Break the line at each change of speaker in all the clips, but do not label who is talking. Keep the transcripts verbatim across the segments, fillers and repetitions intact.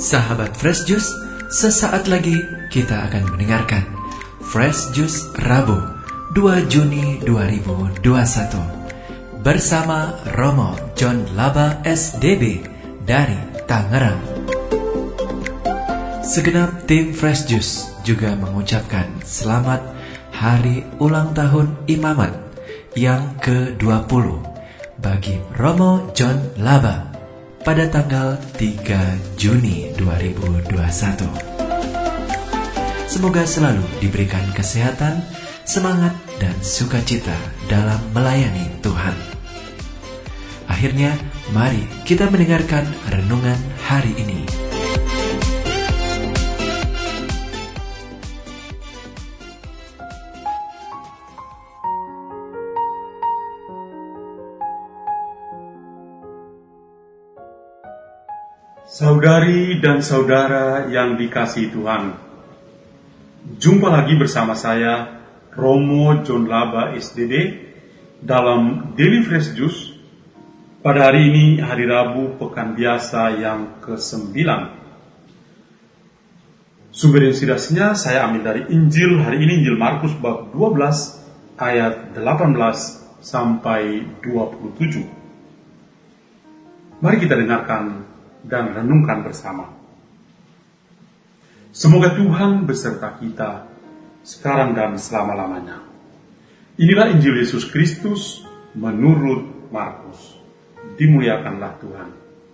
Sahabat Fresh Juice, sesaat lagi kita akan mendengarkan Fresh Juice Rabu dua Juni dua ribu dua puluh satu bersama Romo John Laba S D B dari Tangerang. Segenap tim Fresh Juice juga mengucapkan selamat hari ulang tahun imamat yang ke dua puluh bagi Romo John Laba pada tanggal tiga Juni dua ribu dua puluh satu. Semoga selalu diberikan kesehatan, semangat, dan sukacita dalam melayani Tuhan. Akhirnya, mari kita mendengarkan renungan hari ini.
Saudari dan saudara yang dikasihi Tuhan, jumpa lagi bersama saya, Romo John Laba S D B, dalam Daily Fresh Juice pada hari ini, hari Rabu Pekan Biasa yang kesembilan. Sumber inspirasinya saya ambil dari Injil hari ini, Injil Markus bab dua belas ayat delapan belas sampai dua puluh tujuh. Mari kita dengarkan dan renungkan bersama. Semoga Tuhan beserta kita sekarang dan selama-lamanya. Inilah Injil Yesus Kristus menurut Markus. Dimuliakanlah Tuhan.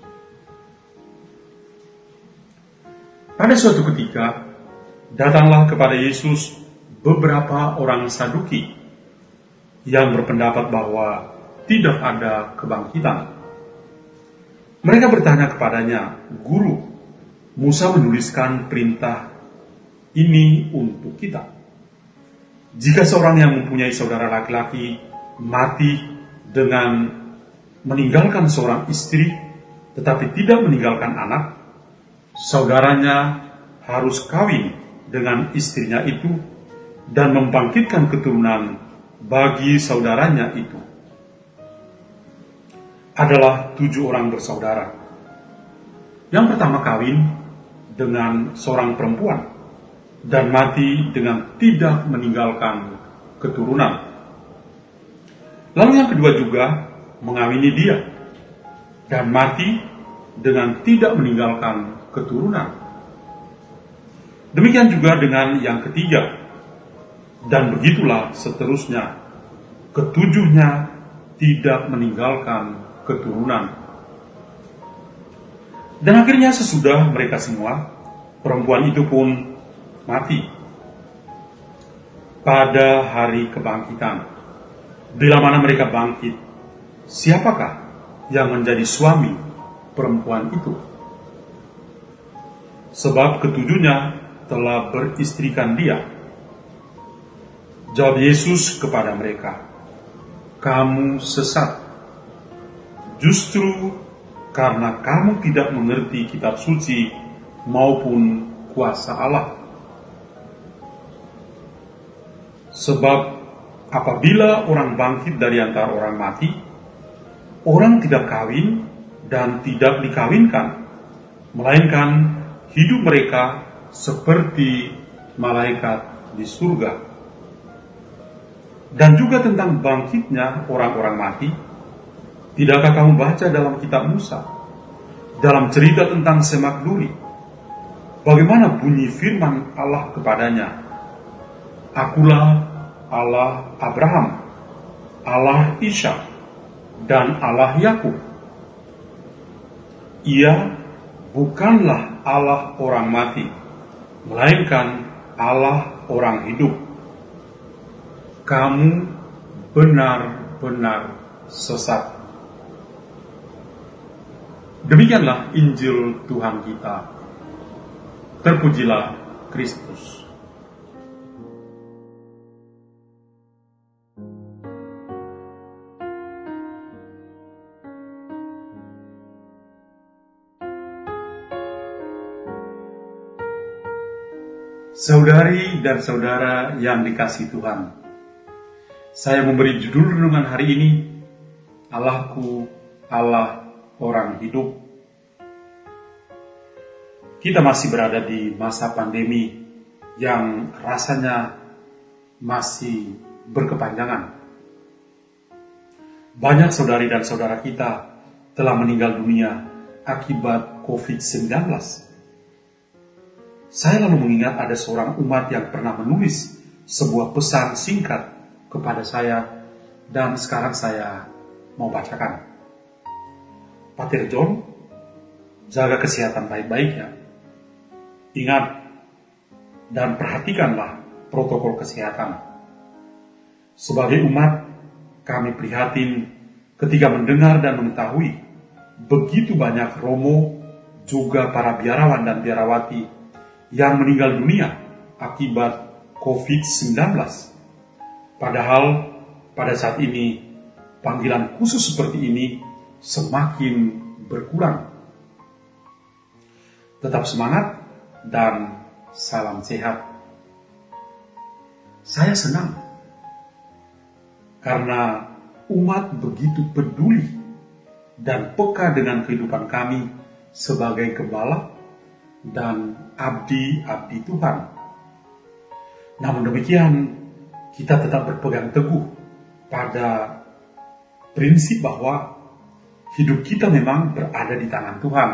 Pada suatu ketika, datanglah kepada Yesus beberapa orang Saduki yang berpendapat bahwa tidak ada kebangkitan. Mereka bertanya kepadanya, "Guru, Musa menuliskan perintah ini untuk kita. Jika seorang yang mempunyai saudara laki-laki mati dengan meninggalkan seorang istri, tetapi tidak meninggalkan anak, saudaranya harus kawin dengan istrinya itu dan membangkitkan keturunan bagi saudaranya itu. Adalah tujuh orang bersaudara. Yang pertama kawin dengan seorang perempuan dan mati dengan tidak meninggalkan keturunan. Lalu yang kedua juga mengawini dia dan mati dengan tidak meninggalkan keturunan. Demikian juga dengan yang ketiga, dan begitulah seterusnya. Ketujuhnya tidak meninggalkan keturunan. Dan akhirnya sesudah mereka semua, perempuan itu pun mati. Pada hari kebangkitan, bila mana mereka bangkit, siapakah yang menjadi suami perempuan itu? Sebab ketujuhnya telah beristrikan dia. Jawab Yesus kepada mereka, "Kamu sesat. Justru karena kamu tidak mengerti kitab suci maupun kuasa Allah. Sebab apabila orang bangkit dari antara orang mati, orang tidak kawin dan tidak dikawinkan, melainkan hidup mereka seperti malaikat di surga. Dan juga tentang bangkitnya orang-orang mati, tidakkah kamu baca dalam kitab Musa, dalam cerita tentang Semak Duri, bagaimana bunyi firman Allah kepadanya, 'Akulah Allah Abraham, Allah Ishak, dan Allah Yakub.' Ia bukanlah Allah orang mati, melainkan Allah orang hidup. Kamu benar-benar sesat." Demikianlah Injil Tuhan kita. Terpujilah Kristus. Saudari dan saudara yang dikasihi Tuhan, saya memberi judul renungan hari ini, Allahku, Allah orang hidup. kita masih berada di masa pandemi yang rasanya masih berkepanjangan. Banyak saudari dan saudara kita telah meninggal dunia akibat covid sembilan belas. Saya lalu mengingat ada seorang umat yang pernah menulis sebuah pesan singkat kepada saya, dan sekarang saya mau bacakan. Pater John, jaga kesehatan baik-baik ya. Ingat dan perhatikanlah protokol kesehatan. Sebagai umat, kami prihatin ketika mendengar dan mengetahui begitu banyak romo, juga para biarawan dan biarawati yang meninggal dunia akibat covid sembilan belas. Padahal pada saat ini panggilan khusus seperti ini semakin berkurang. Tetap semangat dan salam sehat. Saya senang karena umat begitu peduli dan peka dengan kehidupan kami sebagai gembala dan abdi-abdi Tuhan. Namun demikian, kita tetap berpegang teguh pada prinsip bahwa hidup kita memang berada di tangan Tuhan.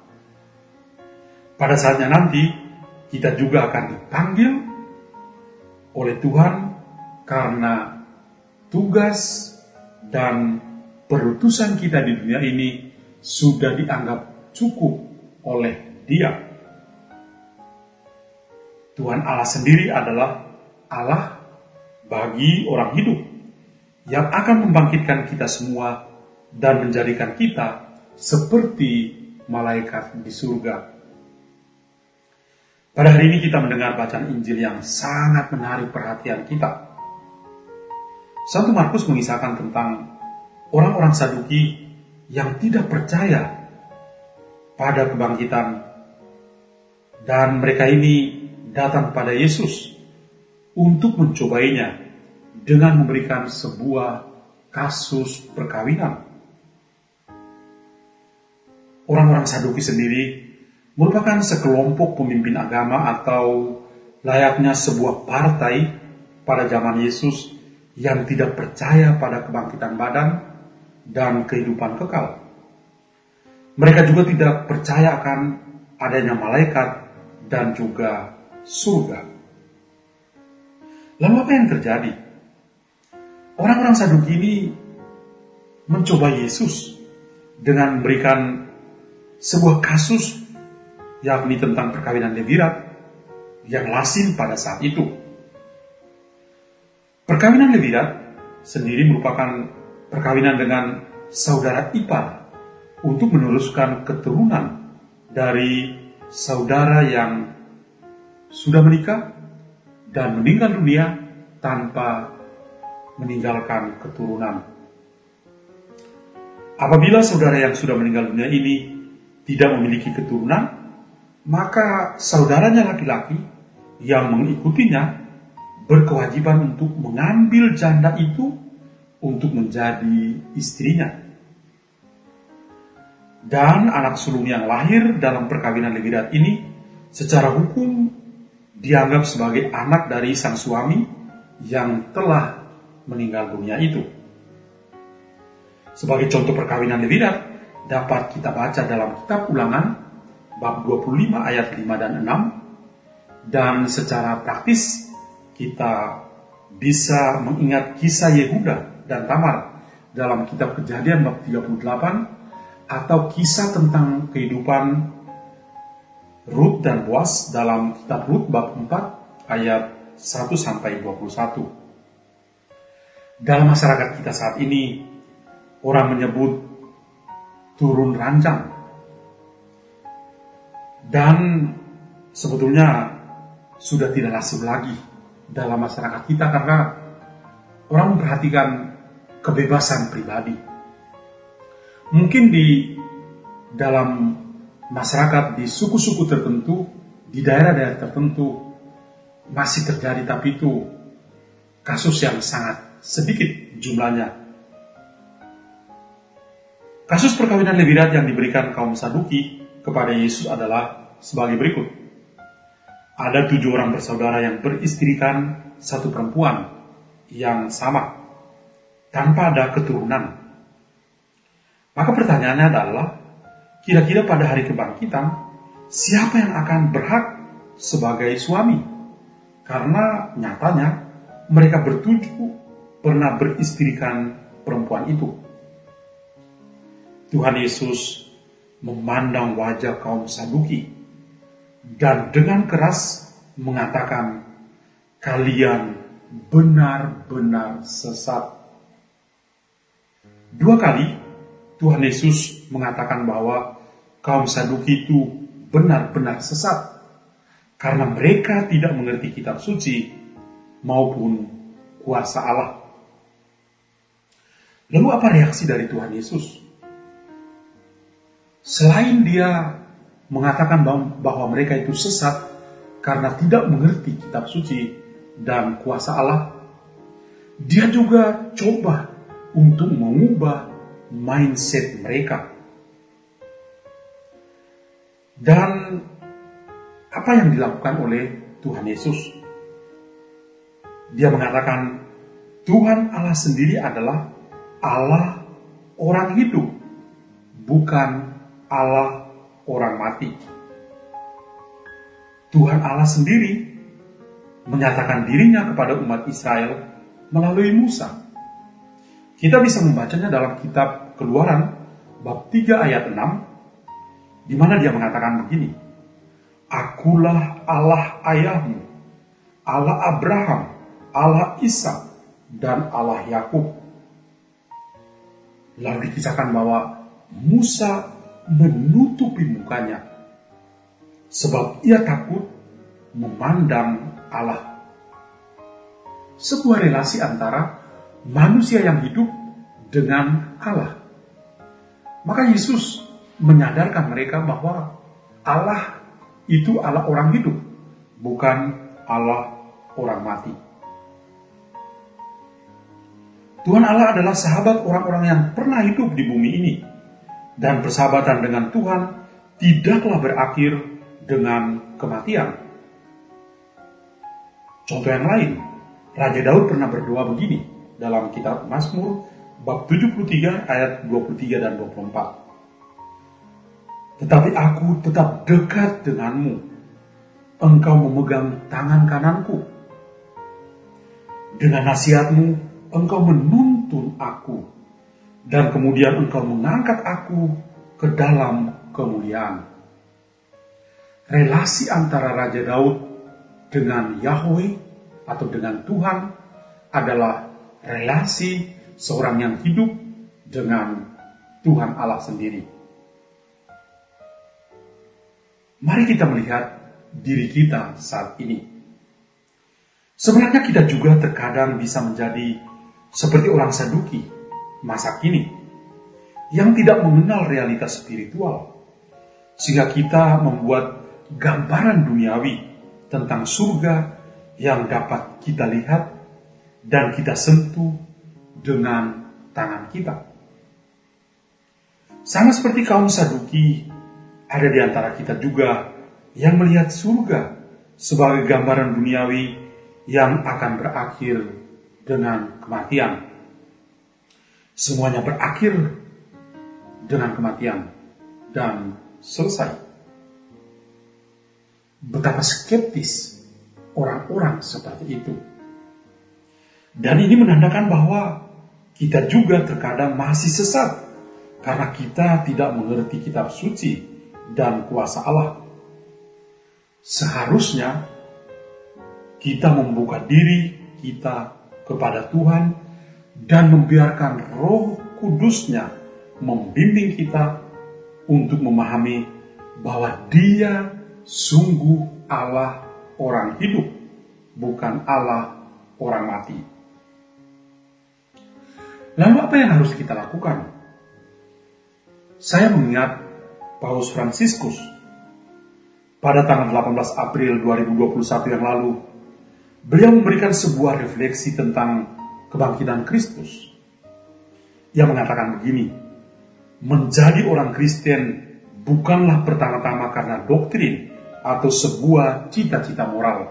Pada saatnya nanti, kita juga akan dipanggil oleh Tuhan karena tugas dan perutusan kita di dunia ini sudah dianggap cukup oleh Dia. Tuhan Allah sendiri adalah Allah bagi orang hidup yang akan membangkitkan kita semua dan menjadikan kita seperti malaikat di surga. Pada hari ini kita mendengar bacaan Injil yang sangat menarik perhatian kita. Santo Markus mengisahkan tentang orang-orang Saduki yang tidak percaya pada kebangkitan, dan mereka ini datang kepada Yesus untuk mencobainya dengan memberikan sebuah kasus perkawinan. Orang-orang Saduki sendiri merupakan sekelompok pemimpin agama atau layaknya sebuah partai pada zaman Yesus yang tidak percaya pada kebangkitan badan dan kehidupan kekal. Mereka juga tidak percaya akan adanya malaikat dan juga surga. Lalu apa yang terjadi? Orang-orang Saduki ini mencoba Yesus dengan memberikan sebuah kasus, yakni tentang perkawinan levirat yang lazim pada saat itu. Perkawinan levirat sendiri merupakan perkawinan dengan saudara ipar untuk meneruskan keturunan dari saudara yang sudah menikah dan meninggal dunia tanpa meninggalkan keturunan. Apabila saudara yang sudah meninggal dunia ini tidak memiliki keturunan, maka saudaranya laki-laki yang mengikutinya berkewajiban untuk mengambil janda itu untuk menjadi istrinya. Dan anak sulung yang lahir dalam perkawinan levirat ini secara hukum dianggap sebagai anak dari sang suami yang telah meninggal dunia itu. Sebagai contoh perkawinan levirat dapat kita baca dalam kitab Ulangan bab dua puluh lima ayat lima dan enam, dan secara praktis kita bisa mengingat kisah Yehuda dan Tamar dalam kitab Kejadian bab tiga puluh delapan, atau kisah tentang kehidupan Rut dan Boaz dalam kitab Rut bab empat ayat satu sampai dua puluh satu. Dalam masyarakat kita saat ini, orang menyebut turun ranjang. Dan sebetulnya sudah tidak lazim lagi dalam masyarakat kita karena orang memperhatikan kebebasan pribadi. Mungkin di dalam masyarakat, di suku-suku tertentu, di daerah-daerah tertentu masih terjadi, tapi itu kasus yang sangat sedikit jumlahnya. Kasus perkawinan levirat yang diberikan kaum Saduki kepada Yesus adalah sebagai berikut. Ada tujuh orang bersaudara yang beristrikan satu perempuan yang sama, tanpa ada keturunan. Maka pertanyaannya adalah, kira-kira pada hari kebangkitan, siapa yang akan berhak sebagai suami? Karena nyatanya mereka bertujuh pernah beristrikan perempuan itu. Tuhan Yesus memandang wajah kaum Saduki dan dengan keras mengatakan, kalian benar-benar sesat. Dua kali Tuhan Yesus mengatakan bahwa kaum Saduki itu benar-benar sesat karena mereka tidak mengerti kitab suci maupun kuasa Allah. Lalu apa reaksi dari Tuhan Yesus? Selain dia mengatakan bahwa mereka itu sesat karena tidak mengerti kitab suci dan kuasa Allah, dia juga coba untuk mengubah mindset mereka. Dan apa yang dilakukan oleh Tuhan Yesus? Dia mengatakan, Tuhan Allah sendiri adalah Allah orang hidup, bukan Allah orang mati. Tuhan Allah sendiri menyatakan dirinya kepada umat Israel melalui Musa. Kita bisa membacanya dalam kitab Keluaran bab tiga ayat enam, di mana dia mengatakan begini, Akulah Allah ayahmu, Allah Abraham, Allah Ishak, dan Allah Yakub. Lalu dikisahkan bahwa Musa menutupi mukanya sebab ia takut memandang Allah. Sebuah relasi antara manusia yang hidup dengan Allah. Maka Yesus menyadarkan mereka bahwa Allah itu Allah orang hidup, bukan Allah orang mati. Tuhan Allah adalah sahabat orang-orang yang pernah hidup di bumi ini. Dan persahabatan dengan Tuhan tidaklah berakhir dengan kematian. Contoh yang lain, Raja Daud pernah berdoa begini dalam kitab Mazmur bab tujuh puluh tiga ayat dua puluh tiga dan dua puluh empat. Tetapi aku tetap dekat denganmu, engkau memegang tangan kananku. Dengan nasihatmu, engkau menuntun aku. Dan kemudian engkau mengangkat aku ke dalam kemuliaan. Relasi antara Raja Daud dengan Yahweh atau dengan Tuhan adalah relasi seorang yang hidup dengan Tuhan Allah sendiri. Mari kita melihat diri kita saat ini. Sebenarnya kita juga terkadang bisa menjadi seperti orang Saduki masa kini yang tidak mengenal realitas spiritual, sehingga kita membuat gambaran duniawi tentang surga yang dapat kita lihat dan kita sentuh dengan tangan kita. Sama seperti kaum Saduki, ada di antara kita juga yang melihat surga sebagai gambaran duniawi yang akan berakhir dengan kematian. Semuanya berakhir dengan kematian dan selesai. Betapa skeptis orang-orang seperti itu. Dan ini menandakan bahwa kita juga terkadang masih sesat karena kita tidak mengerti kitab suci dan kuasa Allah. Seharusnya kita membuka diri kita kepada Tuhan dan membiarkan Roh Kudus-Nya membimbing kita untuk memahami bahwa Dia sungguh Allah orang hidup, bukan Allah orang mati. Lalu apa yang harus kita lakukan? Saya mengingat Paus Fransiskus pada tanggal delapan belas April dua ribu dua puluh satu yang lalu. Beliau memberikan sebuah refleksi tentang kebangkitan Kristus. Ia mengatakan begini, menjadi orang Kristen bukanlah pertama-tama karena doktrin atau sebuah cita-cita moral.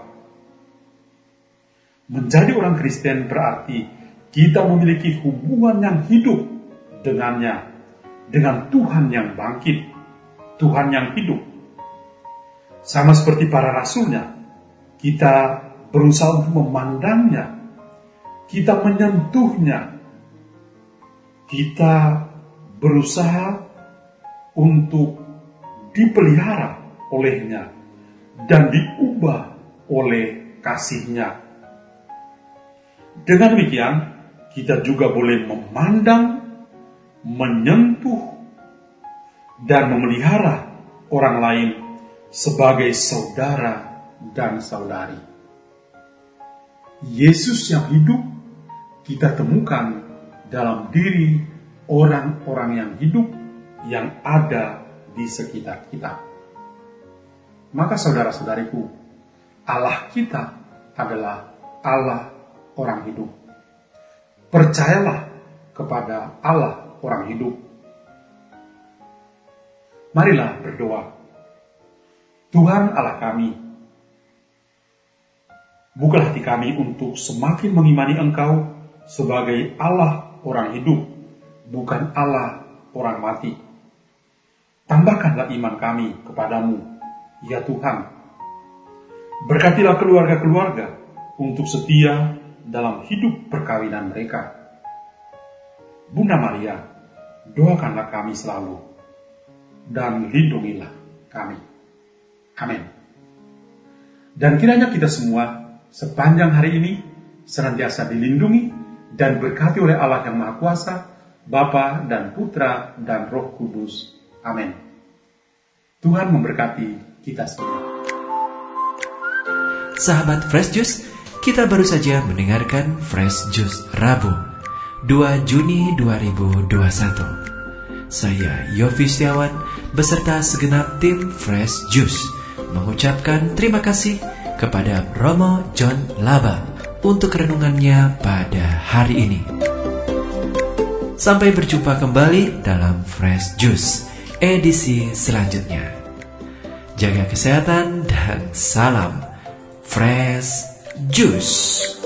Menjadi orang Kristen berarti kita memiliki hubungan yang hidup dengannya, dengan Tuhan yang bangkit, Tuhan yang hidup. Sama seperti para rasulnya, kita berusaha untuk memandangnya, kita menyentuhnya, kita berusaha untuk dipelihara olehnya dan diubah oleh kasihnya. Dengan demikian, kita juga boleh memandang, menyentuh, dan memelihara orang lain sebagai saudara dan saudari. Yesus yang hidup kita temukan dalam diri orang-orang yang hidup yang ada di sekitar kita. Maka saudara-saudariku, Allah kita adalah Allah orang hidup. Percayalah kepada Allah orang hidup. Marilah berdoa. Tuhan Allah kami, bukalah hati kami untuk semakin mengimani Engkau sebagai Allah orang hidup, bukan Allah orang mati. Tambahkanlah iman kami kepadamu, ya Tuhan. Berkatilah keluarga-keluarga untuk setia dalam hidup perkawinan mereka. Bunda Maria, doakanlah kami selalu, dan lindungilah kami. Amin. Dan kiranya kita semua sepanjang hari ini senantiasa dilindungi dan berkati oleh Allah yang Maha Kuasa, Bapa dan Putra dan Roh Kudus. Amin. Tuhan memberkati kita semua.
Sahabat Fresh Juice, kita baru saja mendengarkan Fresh Juice Rabu, dua Juni dua ribu dua puluh satu. Saya Yofi Setiawan beserta segenap tim Fresh Juice mengucapkan terima kasih kepada Romo John Laba untuk renungannya pada hari ini. Sampai berjumpa kembali dalam Fresh Juice edisi selanjutnya. Jaga kesehatan dan salam Fresh Juice.